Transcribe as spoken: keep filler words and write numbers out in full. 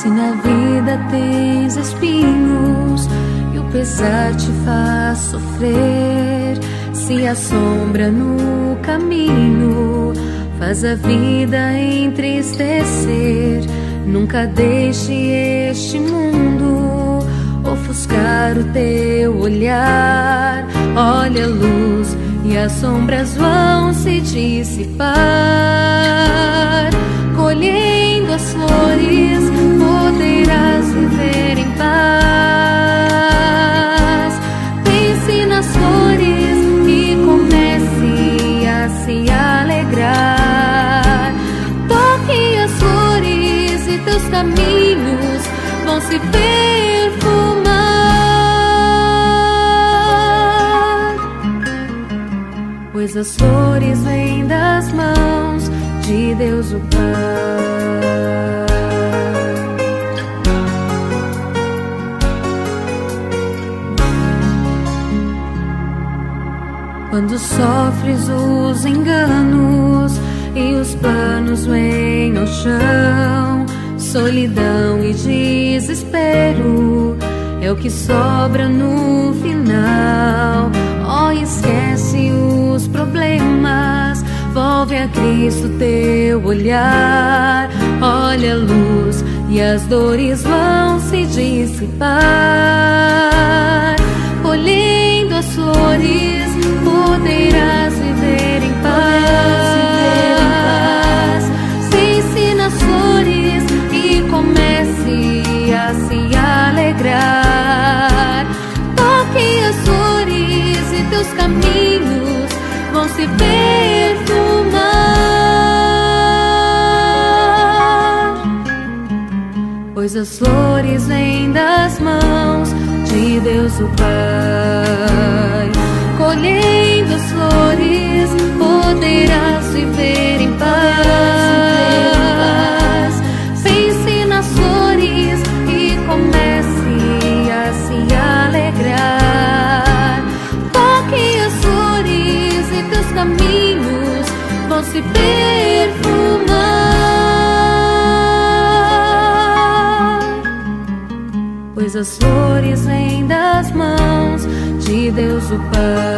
Se na vida tens espinhos e o pesar te faz sofrer, se a sombra no caminho faz a vida entristecer, nunca deixe este mundo ofuscar o teu olhar. Olha a luz e as sombras vão se dissipar. Colhendo as flores, poderás viver em paz. Pense nas flores e comece a se alegrar. Toque as flores e teus caminhos vão se perfumar, pois as flores vêm das mãos de Deus o Pai. Quando sofres os enganos e os planos vêm ao chão, solidão e desespero é o que sobra no final. Oh, esquece os problemas, volve a Cristo teu olhar. Olha a luz e as dores vão se dissipar. Colhendo as flores, poderás viver em paz. Pense nas flores e comece a se alegrar. Toque as flores e teus caminhos vão se perfumar, pois as flores vêm das mãos de Deus o Pai. Colhendo as flores, poderás viver em paz. Pense nas flores e comece a se alegrar. Toque as flores e teus caminhos vão se perfumar, pois as flores vêm das mãos de Deus o Pai.